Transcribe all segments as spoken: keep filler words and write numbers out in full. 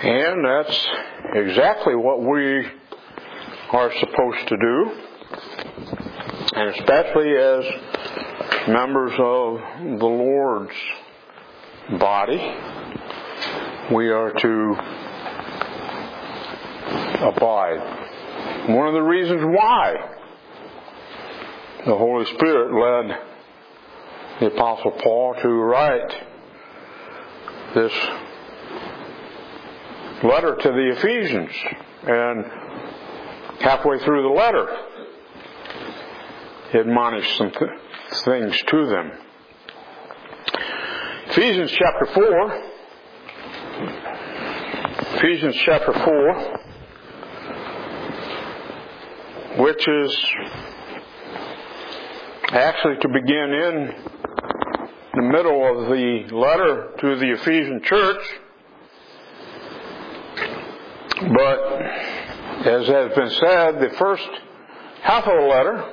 And that's exactly what we are supposed to do. And especially as members of the Lord's body, we are to abide. One of the reasons why the Holy Spirit led the Apostle Paul to write this letter to the Ephesians, and halfway through the letter he admonished some th- things to them. Ephesians chapter four Ephesians chapter four, which is actually to begin in the middle of the letter to the Ephesian church. But as has been said, the first half of the letter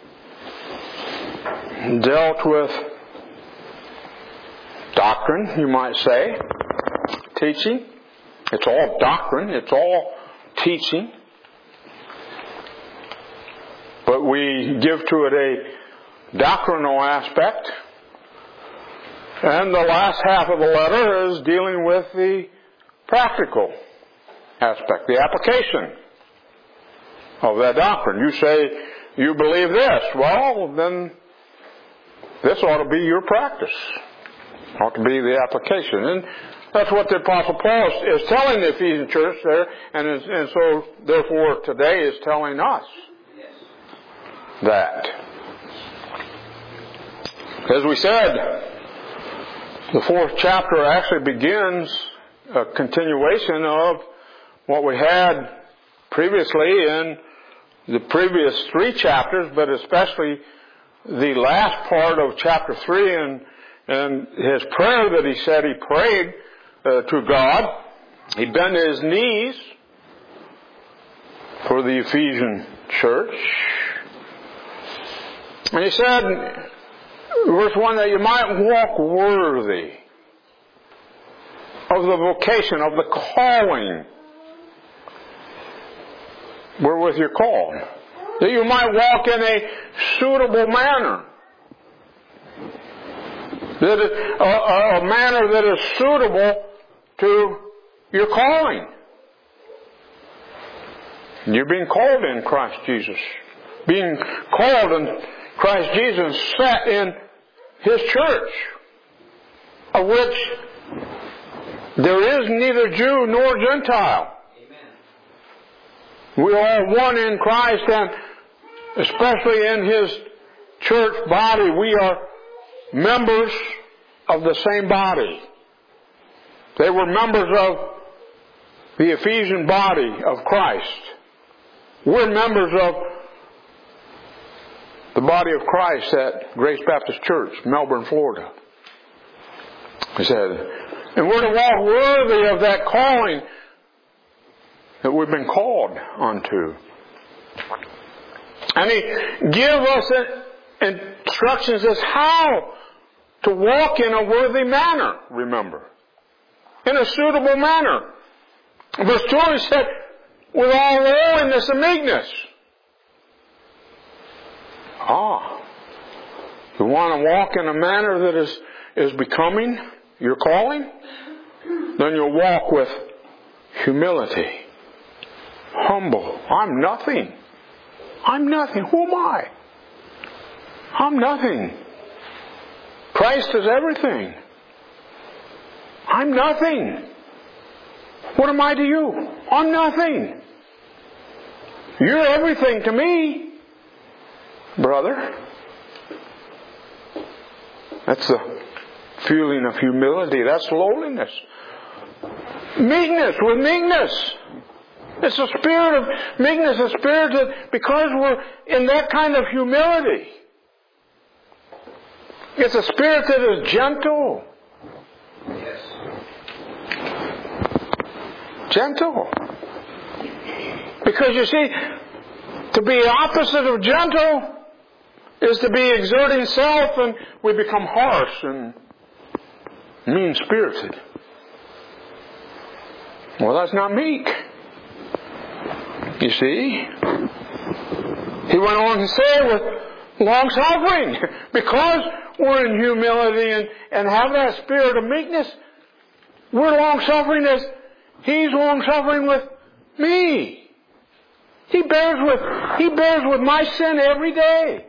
dealt with doctrine, you might say, teaching. It's all doctrine, it's all teaching. But we give to it a doctrinal aspect. And the last half of the letter is dealing with the practical aspect, the application of that doctrine. You say you believe this. Well, then this ought to be your practice. Ought to be the application. And that's what the Apostle Paul is telling the Ephesian church there, and, is, and so therefore today is telling us that. As we said, the fourth chapter actually begins a continuation of what we had previously in the previous three chapters, but especially the last part of chapter three, and, and his prayer that he said he prayed uh, to God. He bent his knees for the Ephesian church. And he said, verse one, that you might walk worthy of the vocation, of the calling wherewith you're called. That you might walk in a suitable manner. That is, a, a, a manner that is suitable to your calling. You're being called in Christ Jesus. Being called in Christ Jesus, set in His church, of which there is neither Jew nor Gentile. We are all one in Christ, and especially in His church body, we are members of the same body. They were members of the Ephesian body of Christ. We're members of the body of Christ at Grace Baptist Church, Melbourne, Florida. He said, and we're to walk worthy of that calling that we've been called unto. And He gives us instructions as how to walk in a worthy manner, remember. In a suitable manner. Verse two, he said, with all lowliness and meekness. Ah. You want to walk in a manner that is, is becoming your calling? Then you'll walk with humility. Humble. I'm nothing. I'm nothing. Who am I? I'm nothing. Christ is everything. I'm nothing. What am I to you? I'm nothing. You're everything to me, brother. That's the feeling of humility. That's lowliness. Meekness, with meekness. It's a spirit of meekness, a spirit that, because we're in that kind of humility, it's a spirit that is gentle. Yes. Gentle. Because you see, to be opposite of gentle is to be exerting self, and we become harsh and mean-spirited. Well, that's not meek. You see? He went on to say with long suffering, because we're in humility and, and have that spirit of meekness, we're long suffering as He's long suffering with me. He bears with He bears with my sin every day.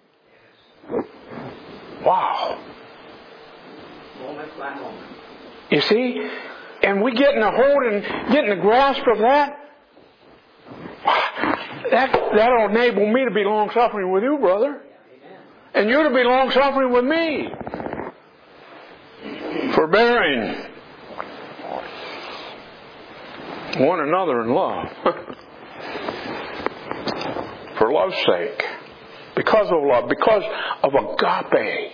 Wow. Moment by moment. You see? And we get in the hold and get in the grasp of that. That that'll enable me to be long suffering with you, brother. And you to be long suffering with me. Forbearing one another in love. For love's sake. Because of love. Because of agape.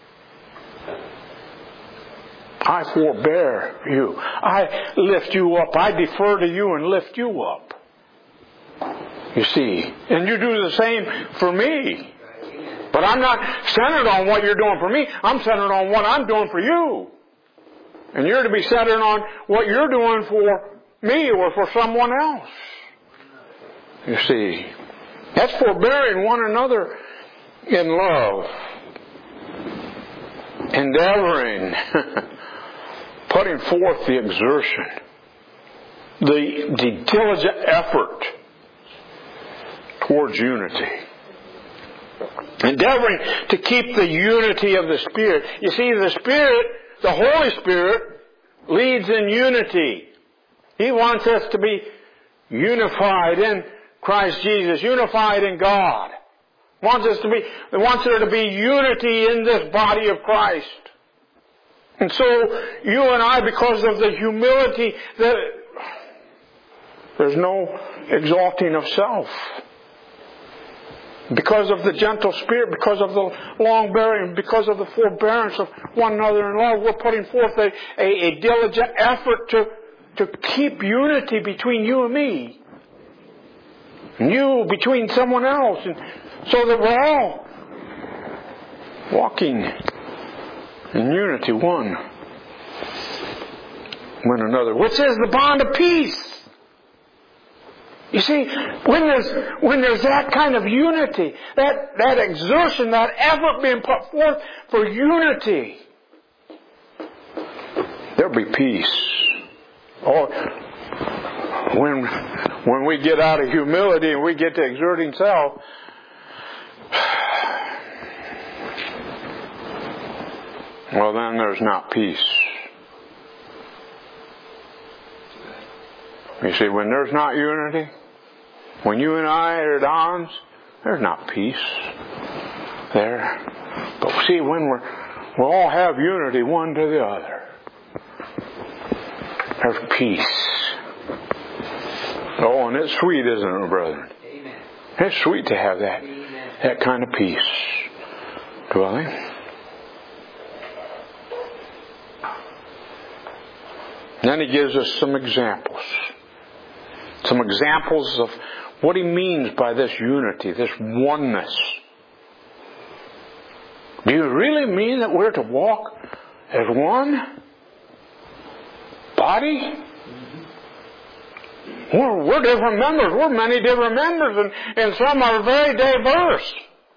I forbear you. I lift you up. I defer to you and lift you up. You see. And you do the same for me. But I'm not centered on what you're doing for me. I'm centered on what I'm doing for you. And you're to be centered on what you're doing for me or for someone else. You see. That's forbearing one another in love. Endeavoring. Putting forth the exertion. The, the diligent effort towards unity. Endeavoring to keep the unity of the Spirit. You see, the Spirit, the Holy Spirit, leads in unity. He wants us to be unified in Christ Jesus, unified in God. Wants us to be, wants there to be unity in this body of Christ. And so, you and I, because of the humility, that there's no exalting of self. Because of the gentle spirit, because of the long bearing, because of the forbearance of one another in love, we're putting forth a, a, a diligent effort to, to keep unity between you and me. And you between someone else. And so that we're all walking in unity one with another. Which is the bond of peace. You see, when there's, when there's that kind of unity, that, that exertion, that effort being put forth for unity, there'll be peace. Oh, when, when we get out of humility and we get to exerting self, well, then there's not peace. You see, when there's not unity, when you and I are at odds, there's not peace there. But see, when we're, we all have unity one to the other, there's peace. Oh, and it's sweet, isn't it, brethren? Amen. It's sweet to have that, Amen. that kind of peace dwelling. Then he gives us some examples. Some examples of what he means by this unity, this oneness. Do you really mean that we're to walk as one body? Mm-hmm. We're, we're different members. We're many different members, and, and some are very diverse.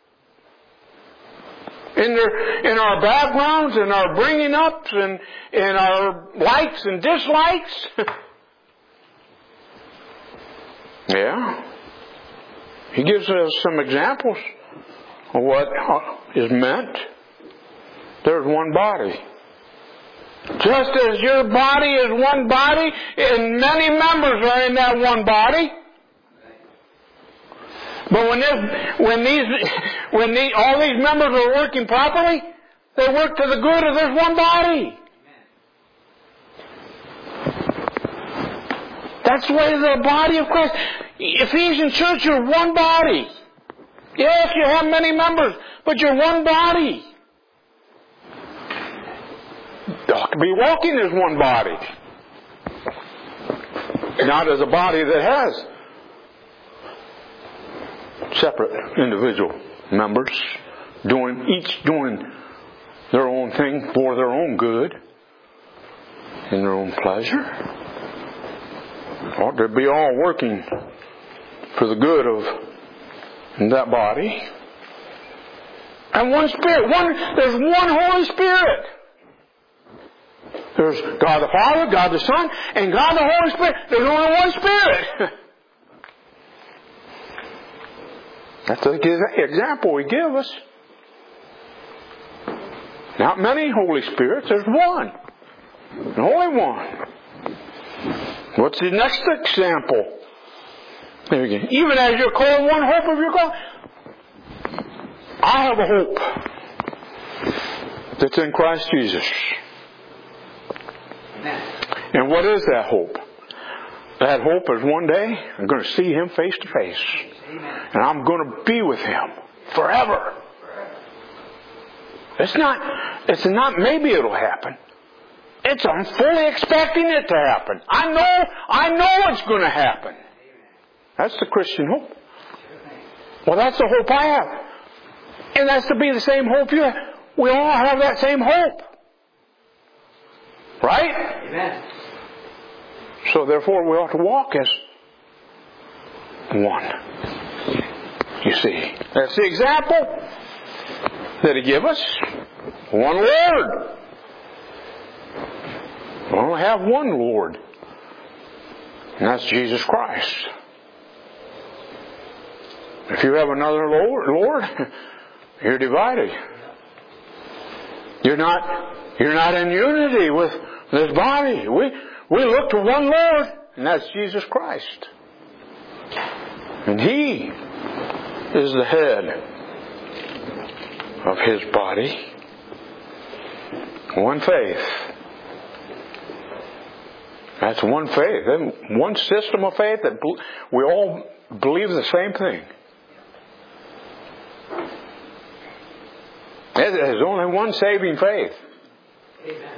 In, their, in our backgrounds, in our bringing ups, and in our likes and dislikes. Yeah. He gives us some examples of what is meant. There's one body. Just as your body is one body, and many members are in that one body. But when this, when these, when the, all these members are working properly, they work to the good of this one body. That's the way of the body of Christ. Ephesian church, you're one body. Yes, you have many members, but you're one body. You ought to be walking as one body. Not as a body that has separate individual members, doing each doing their own thing for their own good, in their own pleasure. ought to be all working for the good of that body. And one Spirit. One, there's one Holy Spirit. There's God the Father, God the Son, and God the Holy Spirit. There's only one Spirit. That's the example He gives us. Not many Holy Spirits. There's one. Only one. What's the next example? There we go. Even as you're called one hope of your God. I have a hope that's in Christ Jesus. Amen. And what is that hope? That hope is one day I'm going to see Him face to face. Amen. And I'm going to be with Him forever. It's not, it's not maybe it'll happen. It's I'm fully expecting it to happen. I know, I know it's going to happen. That's the Christian hope. Well, that's the hope I have. And that's to be the same hope you have. We all have that same hope. Right? Amen. So therefore we ought to walk as one. You see. That's the example that He gave us. One Lord. We only have one Lord. And that's Jesus Christ. If you have another Lord, Lord, you're divided. You're not, you're not in unity with this body. We, we look to one Lord, and that's Jesus Christ. And He is the head of His body. One faith. That's one faith. One system of faith that we all believe the same thing. There's only one saving faith. Amen.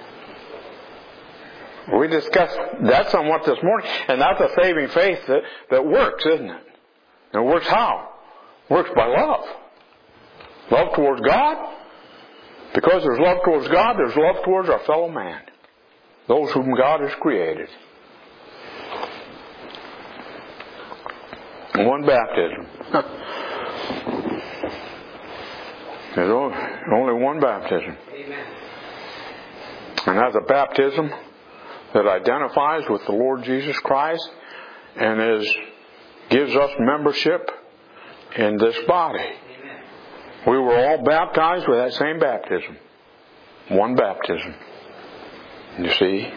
We discussed that somewhat this morning, and that's a saving faith that, that works, isn't it? And it works how? It works by love. Love towards God. Because there's love towards God, there's love towards our fellow man. Those whom God has created. One baptism. There's only one baptism. Amen. And that's a baptism that identifies with the Lord Jesus Christ and is gives us membership in this body. Amen. We were all baptized with that same baptism. One baptism. You see?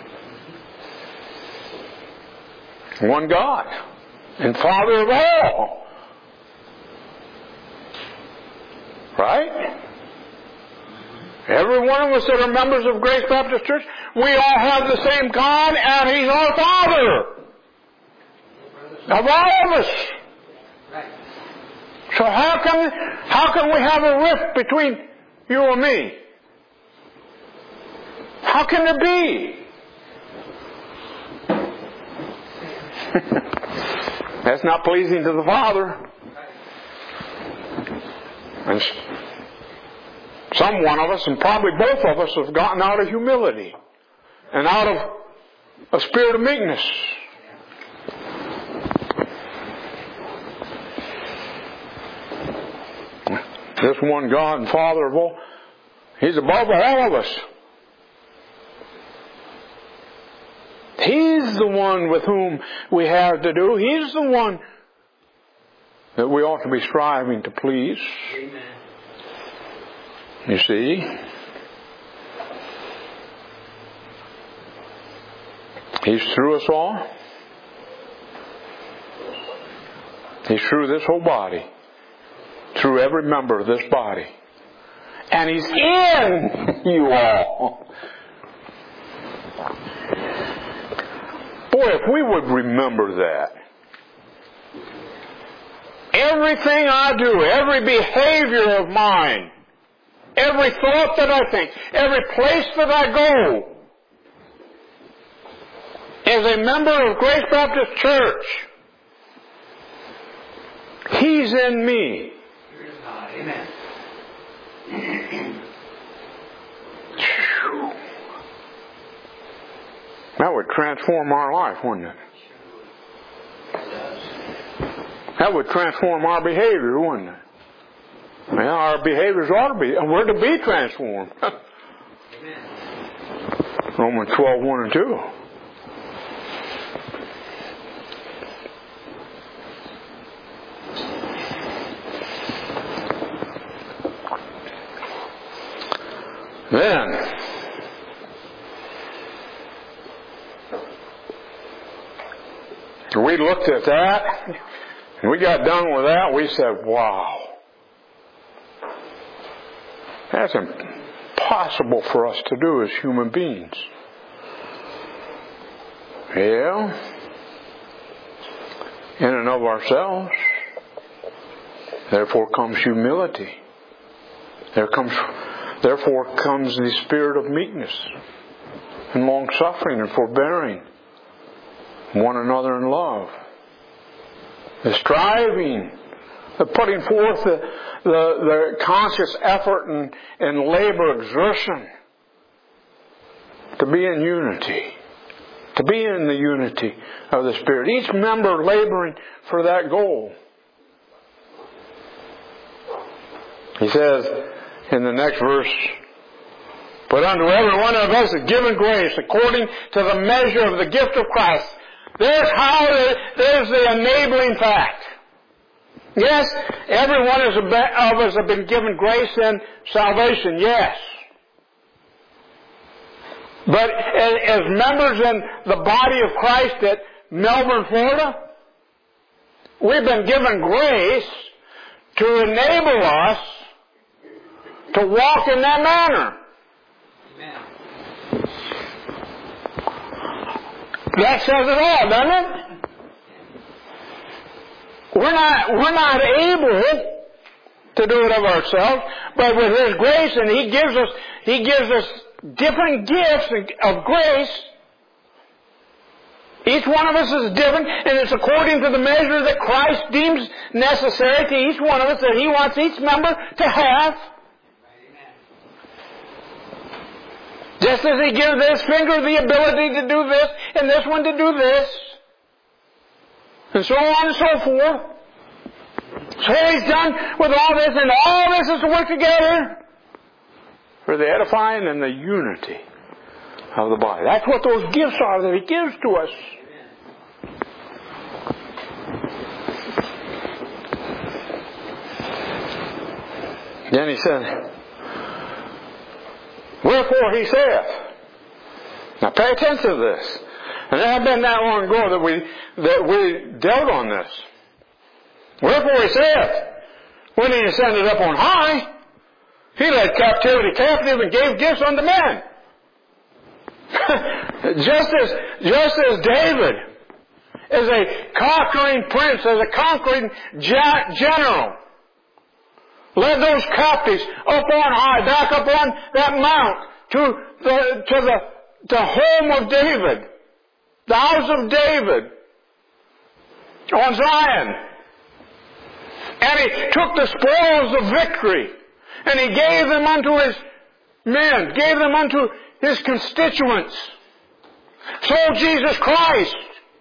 One God and Father of all. Right? Every one of us that are members of Grace Baptist Church, we all have the same God, and He's our Father. Of all of us. So how can, how can we have a rift between you and me? How can there be? That's not pleasing to the Father. And some one of us, and probably both of us, have gotten out of humility and out of a spirit of meekness. This one God and Father of all, He's above all of us. He's the one with whom we have to do. He's the one that we ought to be striving to please. Amen. You see? He's through us all. He's through this whole body. Through every member of this body. And He's in you all. Boy, if we would remember that. Everything I do, every behavior of mine, every thought that I think, every place that I go, as a member of Grace Baptist Church, He's in me. Amen. That would transform our life, wouldn't it? That would transform our behavior, wouldn't it? Well, our behaviors ought to be, and we're to be transformed. Romans twelve, one and two. Then, we looked at that, and we got done with that, we said, wow. That's impossible for us to do as human beings. Yeah. In and of ourselves. Therefore comes humility. There comes, therefore comes the spirit of meekness and long-suffering and forbearing one another in love. The striving, the putting forth the, the, the conscious effort and, and labor, exertion to be in unity. To be in the unity of the Spirit. Each member laboring for that goal. He says in the next verse, but unto every one of us is given grace according to the measure of the gift of Christ. There's how, the, there's the enabling fact. Yes, every one of us have been given grace and salvation, yes. But as members in the body of Christ at Melbourne, Florida, we've been given grace to enable us to walk in that manner. Amen. That says it all, doesn't it? We're not, we're not able to do it of ourselves, but with His grace, and He gives us, He gives us different gifts of grace. Each one of us is different, and it's according to the measure that Christ deems necessary to each one of us, that He wants each member to have. Just as He gives this finger the ability to do this, and this one to do this, and so on and so forth. So He's done with all this, and all this is to work together for the edifying and the unity of the body. That's what those gifts are that He gives to us. Then He said, wherefore He saith. Now pay attention to this. And it had been that long ago that we that we dealt on this. Wherefore He saith, when He ascended up on high, He led captivity captive and gave gifts unto men. just as just as David is a conquering prince, as a conquering general, led those captives up on high, back up on that mount to the to the the home of David, the house of David on Zion. And He took the spoils of victory and He gave them unto His men, gave them unto His constituents. So Jesus Christ,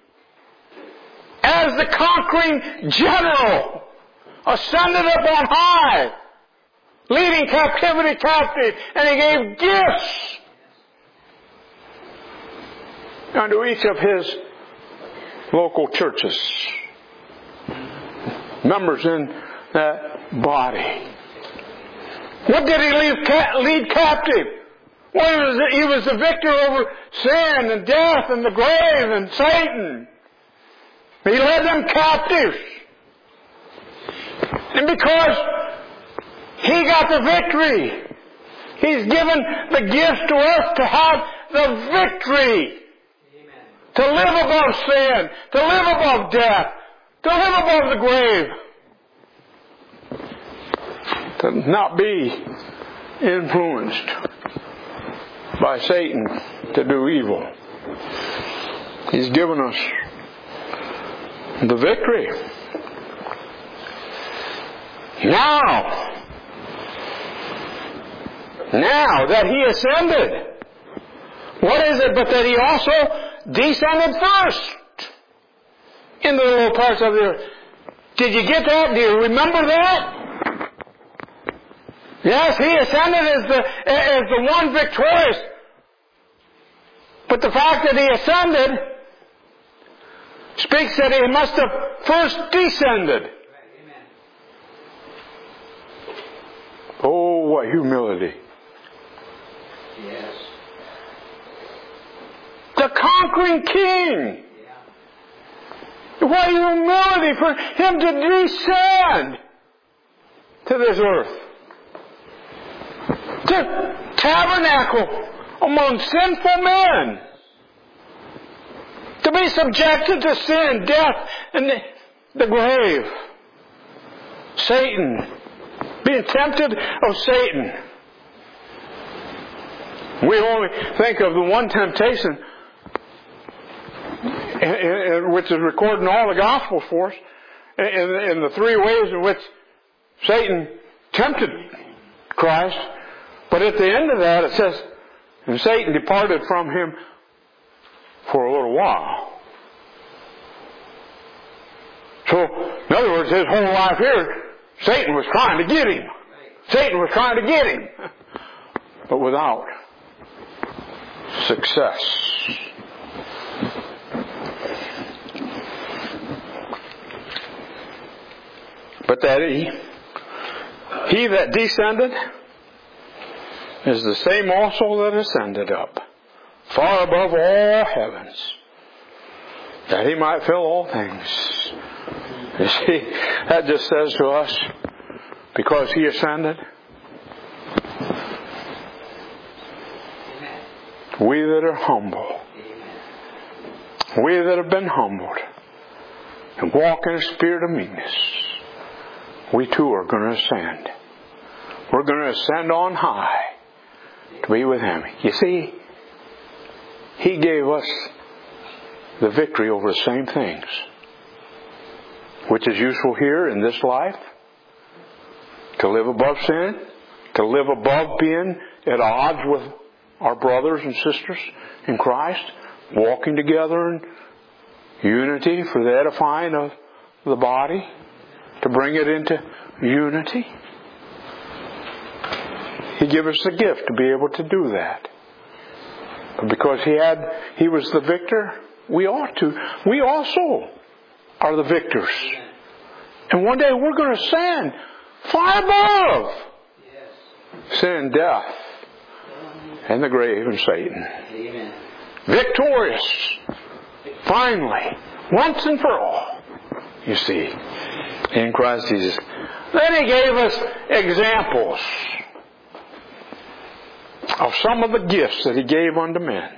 as the conquering general, ascended up on high, leading captivity captive, and He gave gifts unto each of His local churches, members in that body. What did He leave, lead captive? Well, he was, he was the victor over sin and death and the grave and Satan. He led them captives. And because He got the victory, He's given the gifts to us to have the victory. Amen. To live above sin, to live above death, to live above the grave. To not be influenced by Satan to do evil. He's given us the victory. Now, now that He ascended, what is it but that He also descended first into the lower parts of the earth? Did you get that? Do you remember that? Yes, He ascended as the, as the one victorious. But the fact that He ascended speaks that He must have first descended. Oh, what humility. Yes. The conquering King. Yeah. What humility for Him to descend to this earth. To tabernacle among sinful men. To be subjected to sin, death, and the, the grave. Satan. Being tempted of Satan. We only think of the one temptation, which is recorded in all the Gospels for us, in the three ways in which Satan tempted Christ. But at the end of that it says, and Satan departed from Him for a little while. So, in other words, his whole life here, Satan was trying to get him. Satan was trying to get him. But without success. But that he, he that descended is the same also that ascended up, far above all heavens, that He might fill all things. You see, that just says to us, because He ascended, we that are humble, we that have been humbled, and walk in a spirit of meekness, we too are going to ascend. We're going to ascend on high to be with Him. You see, He gave us the victory over the same things, which is useful here in this life, to live above sin, to live above being at odds with our brothers and sisters in Christ, walking together in unity for the edifying of the body, to bring it into unity. He gave us the gift to be able to do that. But because He had, He was the victor, we ought to. We also are the victors. And one day we're going to ascend far above sin, death, and the grave and Satan. Amen. Victorious. Finally. Once and for all. You see. In Christ Jesus. Then He gave us examples of some of the gifts that He gave unto men.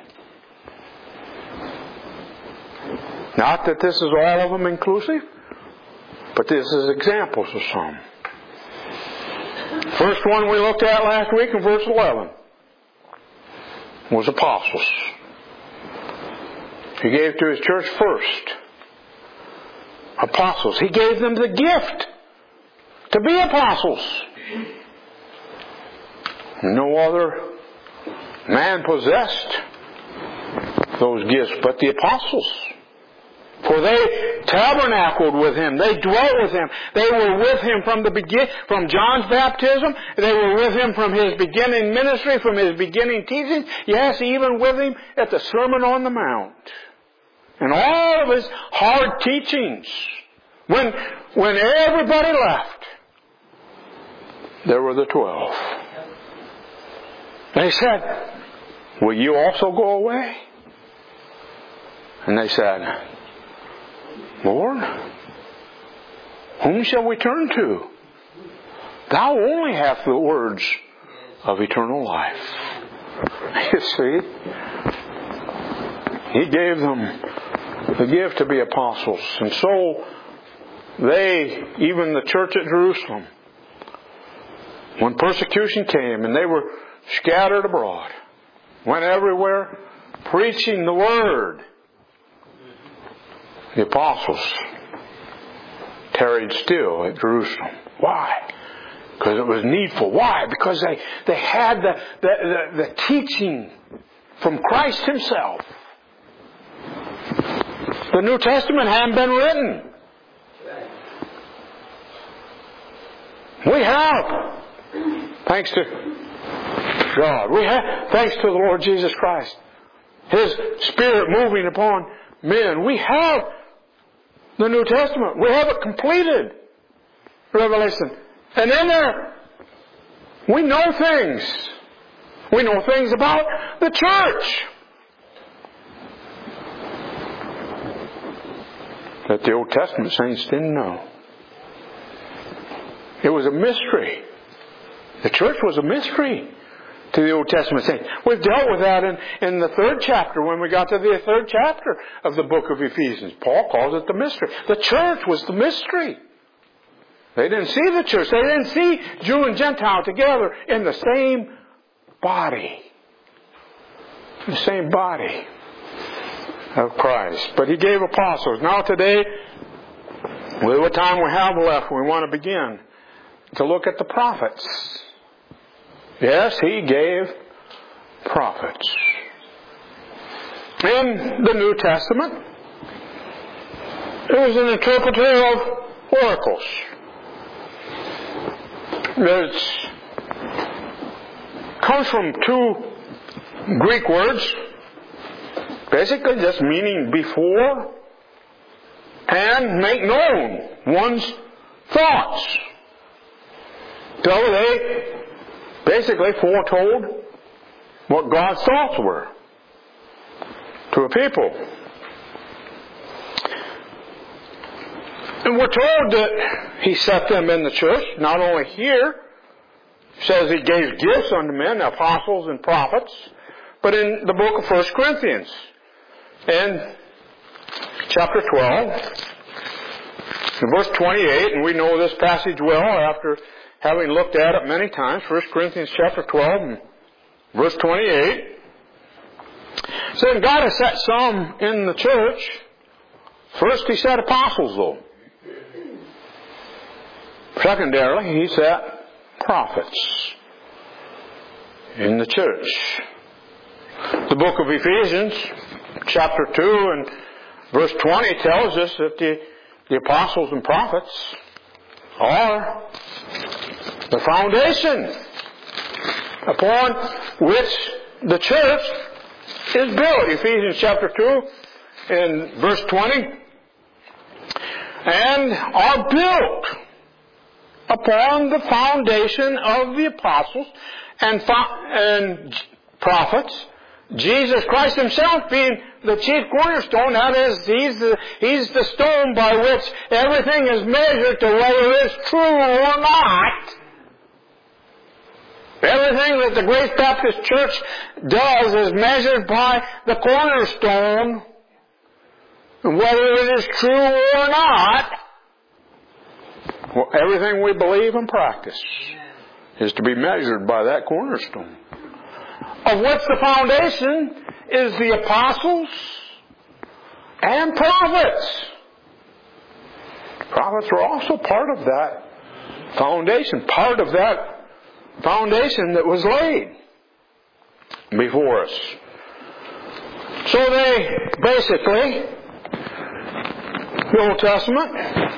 Not that this is all of them inclusive, but this is examples of some. First one we looked at last week in verse eleven was apostles. He gave to His church first apostles. He gave them the gift to be apostles. No other man possessed those gifts but the apostles. For they tabernacled with Him. They dwelt with Him. They were with Him from the begin, from John's baptism. They were with Him from His beginning ministry, from His beginning teaching. Yes, even with Him at the Sermon on the Mount. And all of His hard teachings. When, when everybody left, there were the twelve. They said, will you also go away? And they said, Lord, whom shall we turn to? Thou only hast the words of eternal life. You see, He gave them the gift to be apostles. And so they, even the church at Jerusalem, when persecution came and they were scattered abroad, went everywhere preaching the Word, the apostles tarried still at Jerusalem. Why? Because it was needful. Why? Because they, they had the, the, the, the teaching from Christ Himself. The New Testament hadn't been written. We have. Thanks to God. We have, thanks to the Lord Jesus Christ. His Spirit moving upon men. We have the New Testament. We have it completed. Revelation. And in there, we know things. We know things about the church that the Old Testament saints didn't know. It was a mystery. The church was a mystery to the Old Testament saints. We've dealt with that in, in the third chapter, when we got to the third chapter of the book of Ephesians. Paul calls it the mystery. The church was the mystery. They didn't see the church. They didn't see Jew and Gentile together in the same body. The same body of Christ. But He gave apostles. Now today, with what time we have left, we want to begin to look at the prophets. Yes, He gave prophets. In the New Testament, it was an interpreter of oracles. It comes from two Greek words, basically just meaning before and make known one's thoughts. So they basically foretold what God's thoughts were to a people. And we're told that He set them in the church, not only here, says He gave gifts unto men, apostles and prophets, but in the book of First Corinthians. In chapter twelve, in verse twenty-eight, and we know this passage well after having looked at it many times, First Corinthians chapter twelve, and verse twenty-eight, saying God has set some in the church. First He set apostles, though. Secondarily, He set prophets in the church. The book of Ephesians, chapter two and verse twenty tells us that the, the apostles and prophets are the foundation upon which the church is built. Ephesians chapter two and verse twenty. And are built upon the foundation of the apostles and, fo- and prophets, Jesus Christ Himself being the chief cornerstone. That is, He's the, He's the stone by which everything is measured to whether it's true or not. Everything that the Grace Baptist Church does is measured by the cornerstone, whether it is true or not. Well, everything we believe and practice is to be measured by that cornerstone, of which the foundation is the apostles and prophets. Prophets are also part of that foundation, part of that foundation that was laid before us. So they basically, the Old Testament,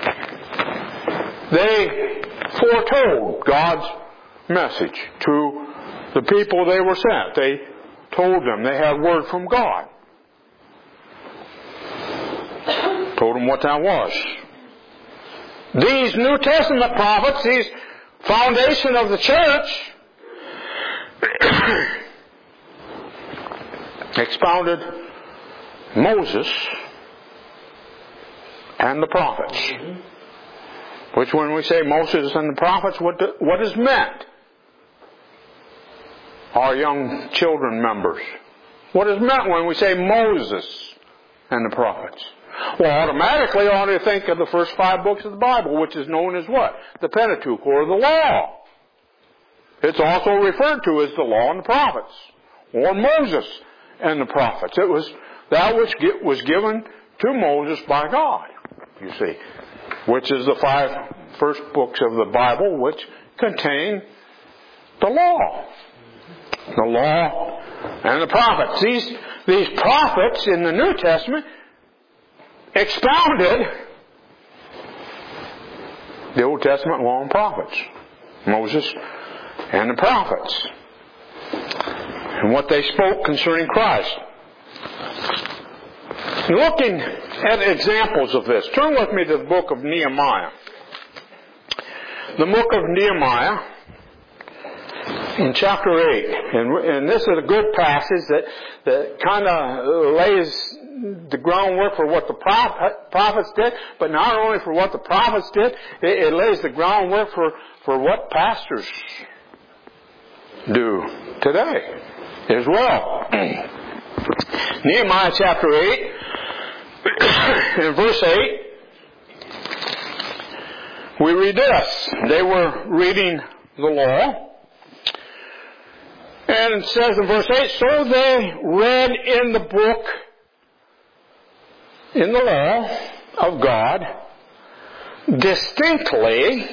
they foretold God's message to the people they were sent. They told them they had word from God. Told them what that was. These New Testament prophets, these foundation of the church, expounded Moses and the prophets. Which, when we say Moses and the prophets, what, do, what is meant? Our young children members. What is meant when we say Moses and the prophets? Well, automatically you ought to think of the first five books of the Bible, which is known as what? The Pentateuch, or the Law. It's also referred to as the Law and the Prophets, or Moses and the prophets. It was that which was given to Moses by God, you see, which is the five first books of the Bible which contain the law. The law and the prophets. These, these prophets in the New Testament expounded the Old Testament law and prophets. Moses and the prophets. And what they spoke concerning Christ. Looking at examples of this, turn with me to the book of Nehemiah. The book of Nehemiah in chapter eight. And, and this is a good passage that, that kind of lays the groundwork for what the prophet, prophets did, but not only for what the prophets did, it, it lays the groundwork for, for what pastors do today as well. Nehemiah chapter eight, in verse eight, we read this. They were reading the law. And it says in verse eight, so they read in the book, in the law of God, distinctly.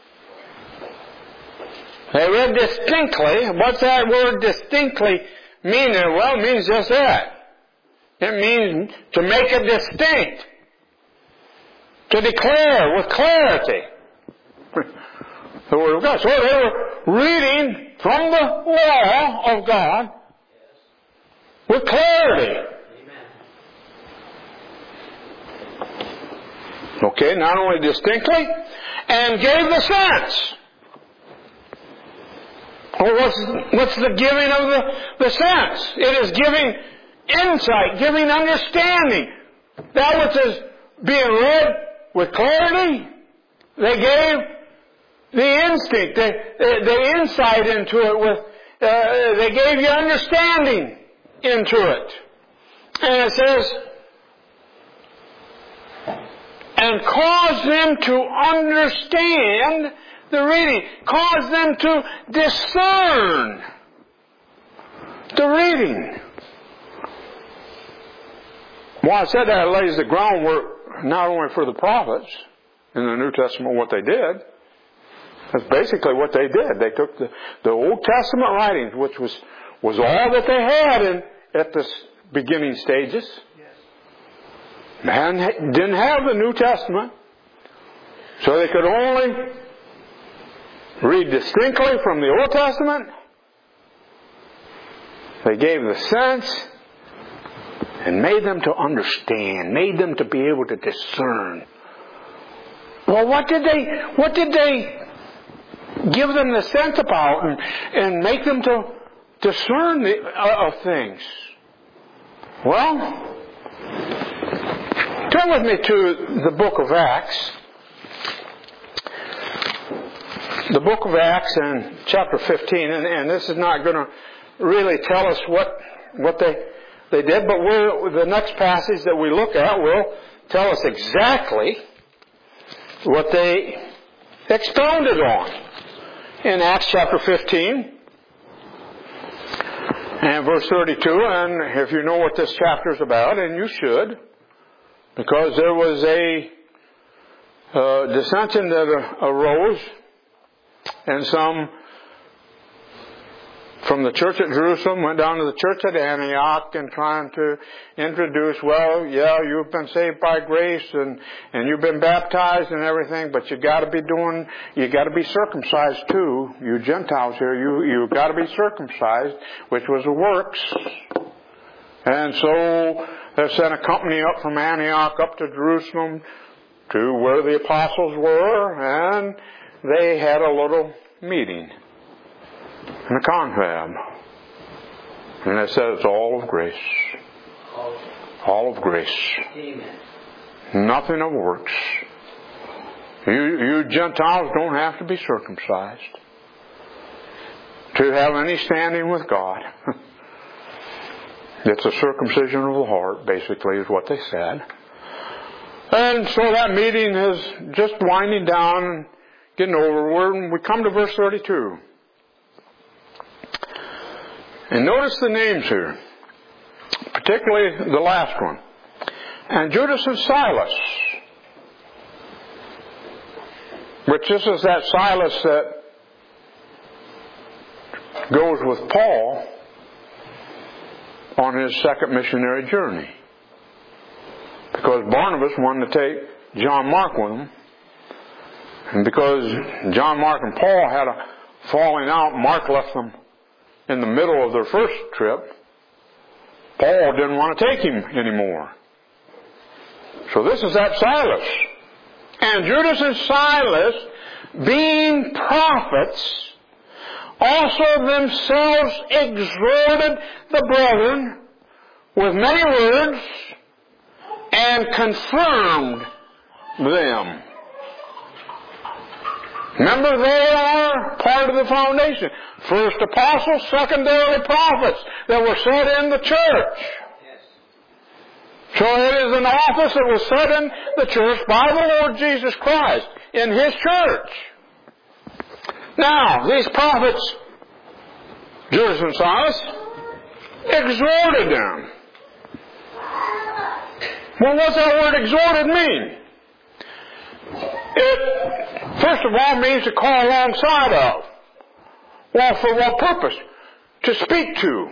They read distinctly. What's that word distinctly mean? Well, it means just that. It means to make it distinct. To declare with clarity the Word of God. So they were reading from the law of God with clarity. Okay, not only distinctly, and gave the sense. Well, what's, what's the giving of the, the sense? It is giving insight, giving understanding. That which is being read with clarity, they gave the instinct, the, the, the insight into it. With uh, they gave you understanding into it. And it says, and cause them to understand the reading. Cause them to discern the reading. Well, I said that lays the groundwork not only for the prophets in the New Testament, what they did. That's basically what they did. They took the, the Old Testament writings, which was, was all that they had in, at the beginning stages. Man didn't have the New Testament, so they could only read distinctly from the Old Testament. They gave the sense and made them to understand, made them to be able to discern. Well, what did they, what did they give them the sense about and, and make them to discern the, uh, of things? Well, turn with me to the book of Acts. The book of Acts in chapter fifteen, and, and this is not going to really tell us what what they they did, but we're, the next passage that we look at will tell us exactly what they expounded on. In Acts chapter fifteen and verse thirty-two, and if you know what this chapter is about, and you should, because there was a uh, dissension that arose, and some from the church at Jerusalem went down to the church at Antioch and trying to introduce, well, yeah, you've been saved by grace and, and you've been baptized and everything, but you got to be doing, you got to be circumcised too. You Gentiles here, you you got to be circumcised, which was the works. And so they sent a company up from Antioch up to Jerusalem to where the apostles were, and they had a little meeting and a confab. And it says all of grace. All of grace. Amen. Nothing of works. You, you Gentiles don't have to be circumcised to have any standing with God. It's a circumcision of the heart, basically, is what they said. And so that meeting is just winding down and getting over. And we come to verse thirty-two. And notice the names here, particularly the last one. And Judas and Silas, which this is that Silas that goes with Paul on his second missionary journey. Because Barnabas wanted to take John Mark with him. And because John Mark and Paul had a falling out, Mark left them in the middle of their first trip. Paul didn't want to take him anymore. So this is that Silas. And Judas and Silas, being prophets, also themselves exhorted the brethren with many words and confirmed them. Remember, they are part of the foundation. First apostles, secondarily prophets that were set in the church. So it is an office that was set in the church by the Lord Jesus Christ in His church. Now, these prophets, Judas and Silas, exhorted them. Well, what's that word exhorted mean? It, first of all, means to call alongside of. Well, for what purpose? To speak to.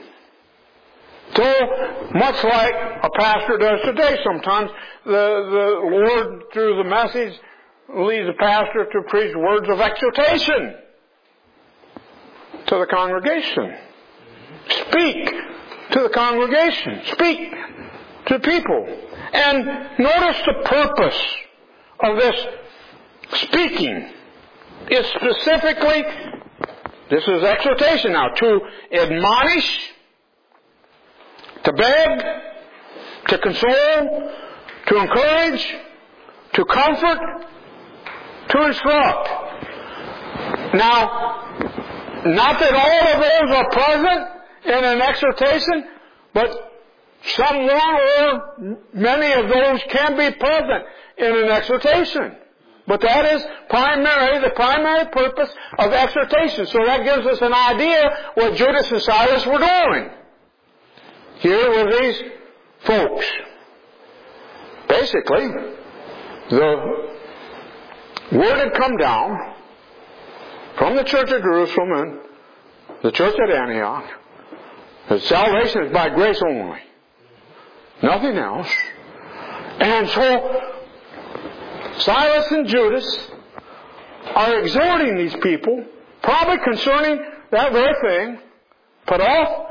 So, much like a pastor does today, sometimes the, the Lord, through the message, leads the pastor to preach words of exhortation to the congregation. Speak to the congregation. Speak to people. And notice the purpose of this speaking is specifically, this is exhortation now, to admonish, to beg, to console, to encourage, to comfort, to instruct. Now, not that all of those are present in an exhortation, but some one or many of those can be present in an exhortation. But that is primarily the primary purpose of exhortation. So that gives us an idea what Judas and Silas were doing here with these folks. Basically, the word had come down from the church at Jerusalem and the church at Antioch that salvation is by grace only. Nothing else. And so Silas and Judas are exhorting these people, probably concerning that very thing, put off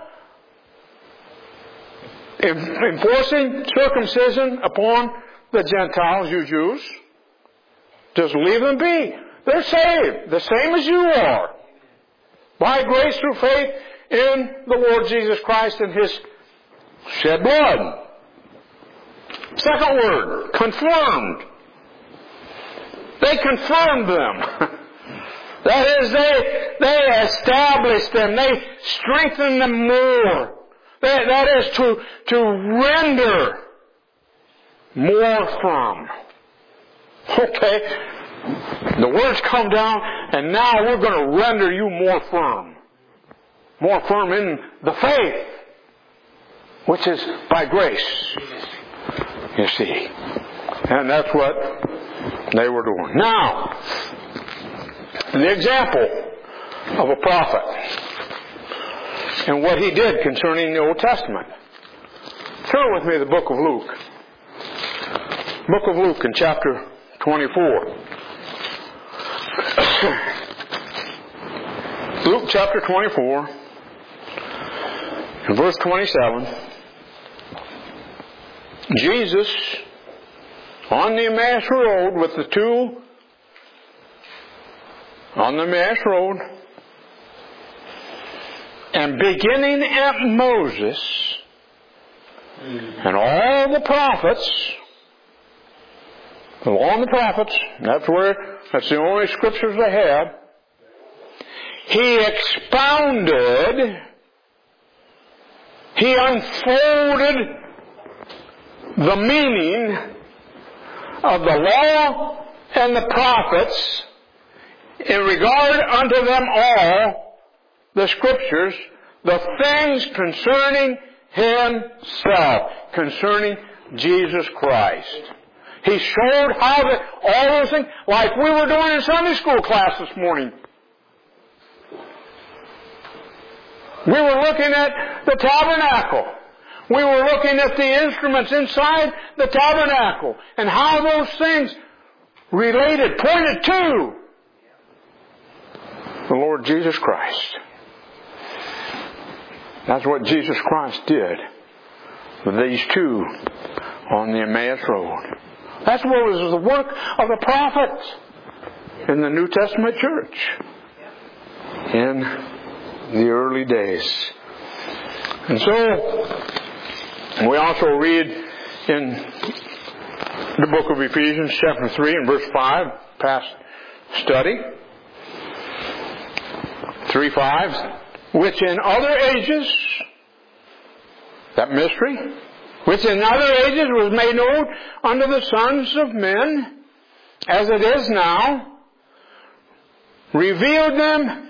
enforcing circumcision upon the Gentiles, you Jews. Just leave them be. They're saved, the same as you are. By grace through faith in the Lord Jesus Christ and His shed blood. Second word, confirmed. They confirmed them. That is, they, they established them. They strengthened them more. That, that is to, to render more firm. Okay? The words come down, and now we're going to render you more firm. More firm in the faith, which is by grace. You see. And that's what they were doing. Now, the example of a prophet and what he did concerning the Old Testament. Turn with me to the book of Luke. Book of Luke in chapter twenty-four. Luke chapter twenty-four and verse twenty-seven. Jesus on the Emmaus Road with the two on the Emmaus Road, and beginning at Moses and all the prophets, all the prophets, that's where, that's the only scriptures they had, he expounded, he unfolded the meaning of the law and the prophets in regard unto them all, the scriptures, the things concerning himself, concerning Jesus Christ. He showed how that all those things, like we were doing in Sunday school class this morning. We were looking at the tabernacle. We were looking at the instruments inside the tabernacle and how those things related, pointed to the Lord Jesus Christ. That's what Jesus Christ did with these two on the Emmaus Road. That's what was the work of the prophets in the New Testament church in the early days. And so, we also read in the book of Ephesians chapter three and verse five, past study, three five, which in other ages, that mystery, which in other ages was made known unto the sons of men, as it is now, revealed them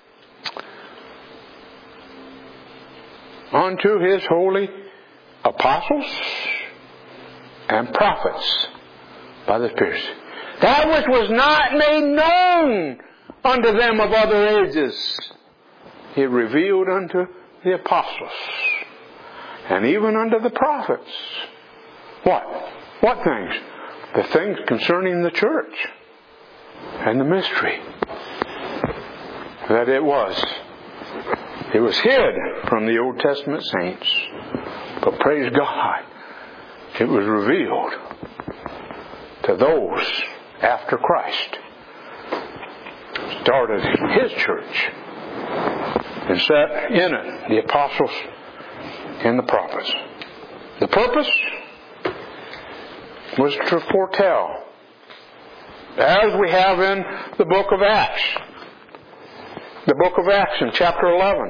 unto His holy apostles and prophets by the Spirit. That which was not made known unto them of other ages, He revealed unto the apostles and even unto the prophets. What? What things? The things concerning the church and the mystery that it was. It was hid from the Old Testament saints. But praise God, it was revealed to those after Christ started His church and set in it the apostles and the prophets. The purpose was to foretell, as we have in the book of Acts. The book of Acts in chapter eleven.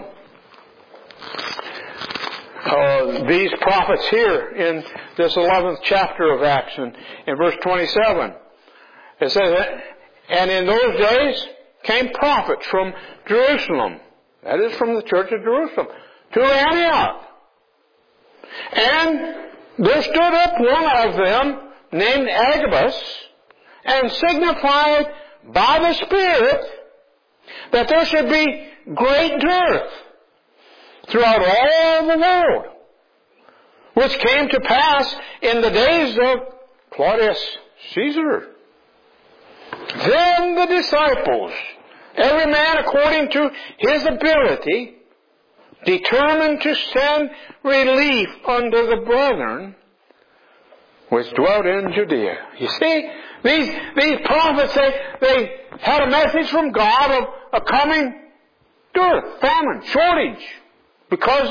Uh, these prophets here in this eleventh chapter of Acts, in, in verse twenty-seven, it says that, and in those days came prophets from Jerusalem, that is from the church of Jerusalem, to Antioch. And there stood up one of them, named Agabus, and signified by the Spirit that there should be great dearth throughout all the world, which came to pass in the days of Claudius Caesar. Then the disciples, every man according to his ability, determined to send relief unto the brethren which dwelt in Judea. You see, these these prophets, they, they had a message from God of a coming dearth, famine, shortage, because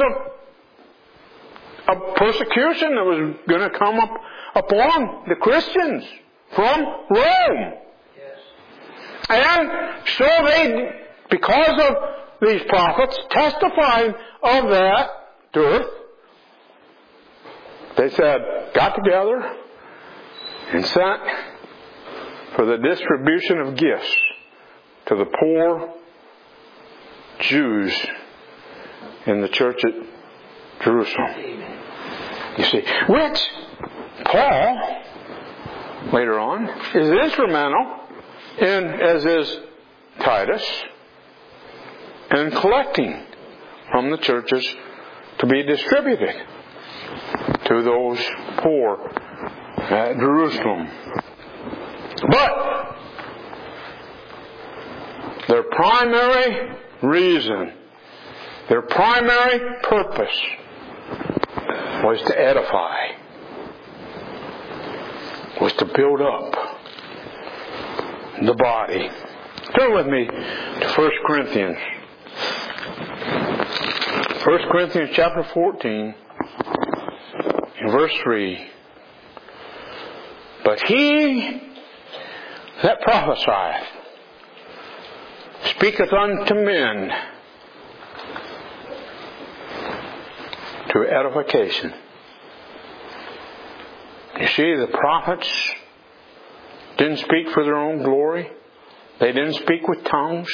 of a persecution that was going to come up upon the Christians from Rome. Yes. And so they, because of these prophets testifying of that dearth, they said, got together and sent for the distribution of gifts to the poor Jews in the church at Jerusalem. You see, which Paul, later on, is instrumental in, as is Titus, in collecting from the churches to be distributed to those poor at Jerusalem. But their primary reason, their primary purpose was to edify, was to build up the body. Turn with me to First Corinthians. First Corinthians chapter fourteen, in verse three. But he that prophesieth speaketh unto men to edification. You see, the prophets didn't speak for their own glory. They didn't speak with tongues.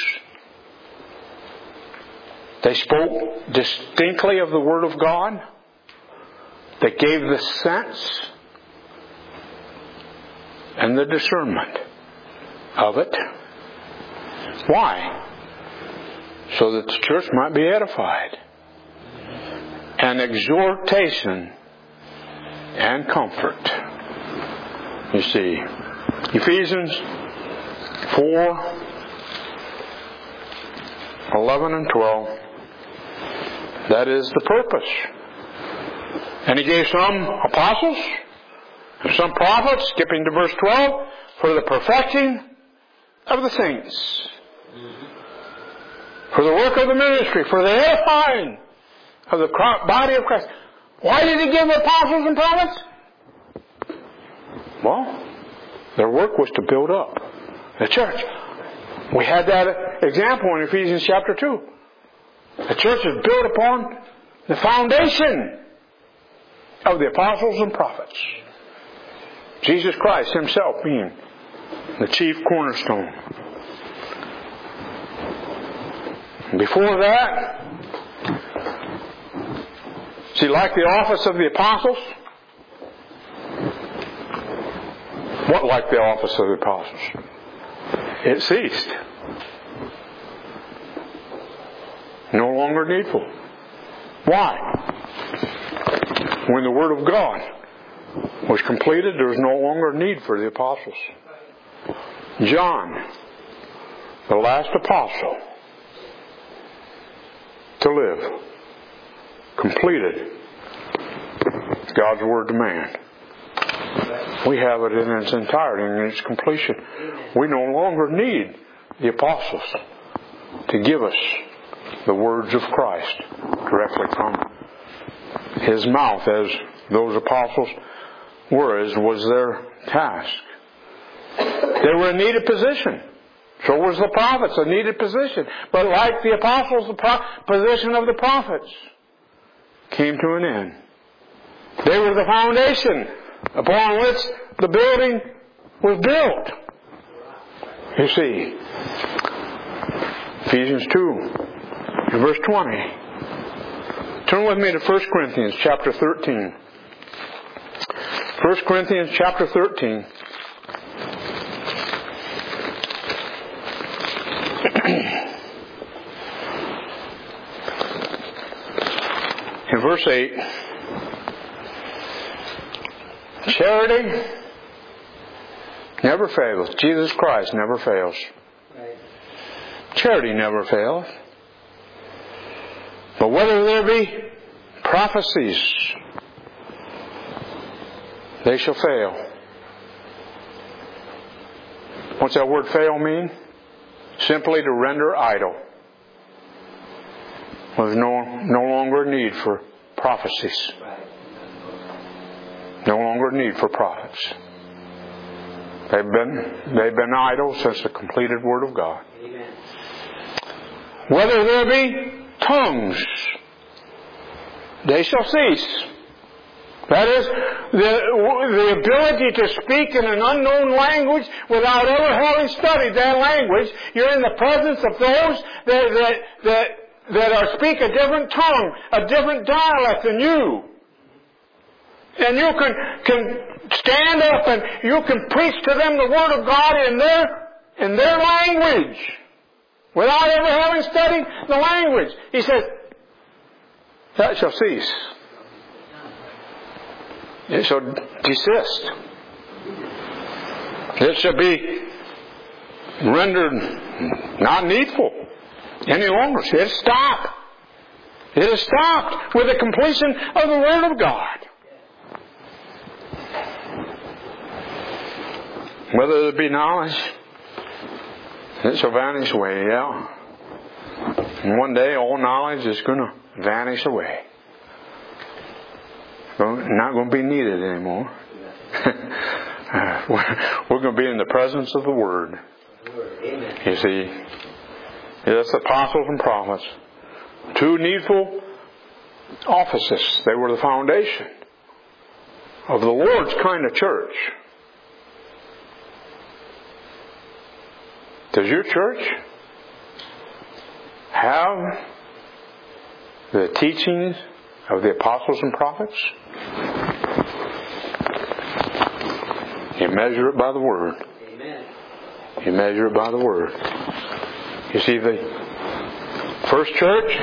They spoke distinctly of the Word of God. They gave the sense and the discernment of it. Why? So that the church might be edified. And exhortation and comfort. You see, Ephesians four, eleven and twelve. That is the purpose. And He gave some apostles, and some prophets, skipping to verse twelve, for the perfecting of the saints, for the work of the ministry, for the edifying of the body of Christ. Why did He give apostles and prophets? Well, their work was to build up the church. We had that example in Ephesians chapter two. The church is built upon the foundation of the apostles and prophets. Jesus Christ Himself being the chief cornerstone. Before that, see, like the office of the apostles, what like the office of the apostles? It ceased. No longer needful. Why? When the Word of God was completed, there was no longer need for the apostles. John, the last apostle to live, completed God's Word to man. We have it in its entirety, in its completion. We no longer need the apostles to give us the words of Christ directly from His mouth, as those apostles were, as was their task. They were a needed position. So was the prophets, a needed position. But like the apostles, the pro- position of the prophets came to an end. They were the foundation upon which the building was built. You see, Ephesians two, verse twenty. Turn with me to First Corinthians chapter thirteen. First Corinthians chapter thirteen. In verse eight, charity never fails. Jesus Christ never fails. Charity never fails. But whether there be prophecies, they shall fail. What's that word fail mean? Simply to render idle. There's no, no longer need for prophecies. No longer need for prophets. They've been, they've been idle since the completed Word of God. Amen. Whether there be tongues, they shall cease. That is, the, the ability to speak in an unknown language without ever having studied that language. You're in the presence of those that, that, that, that are speak a different tongue, a different dialect than you. And you can, can stand up and you can preach to them the Word of God in their, in their language without ever having studied the language. He says, that shall cease. It shall desist. It shall be rendered not needful any longer. It has stopped. It has stopped with the completion of the Word of God. Whether there be knowledge, it shall vanish away, yeah. And one day all knowledge is going to vanish away. Not going to be needed anymore. We're going to be in the presence of the Word. You see, yes, apostles and prophets, two needful offices. They were the foundation of the Lord's kind of church. Does your church have the teachings of the apostles and prophets? You measure it by the Word. Amen. You measure it by the Word. You see, the first church,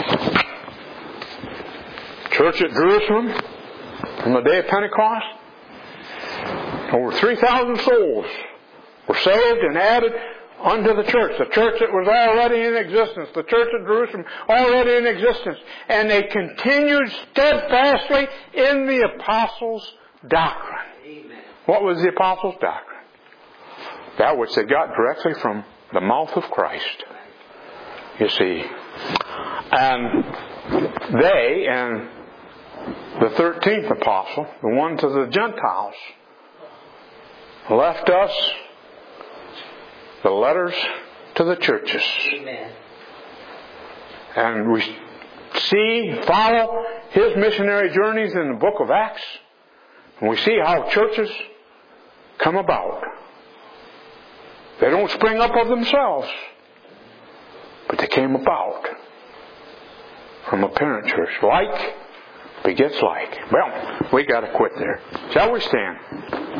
church at Jerusalem, on the day of Pentecost, over three thousand souls were saved and added unto the church. The church that was already in existence. The church at Jerusalem already in existence. And they continued steadfastly in the apostles' doctrine. Amen. What was the apostles' doctrine? That which they got directly from the mouth of Christ. You see. And they, and the thirteenth apostle, the one to the Gentiles, left us the letters to the churches. Amen. And we see, follow his missionary journeys in the book of Acts. And we see how churches come about. They don't spring up of themselves, but they came about from a parent church. Like begets like. Well, we got to quit there. Shall we stand?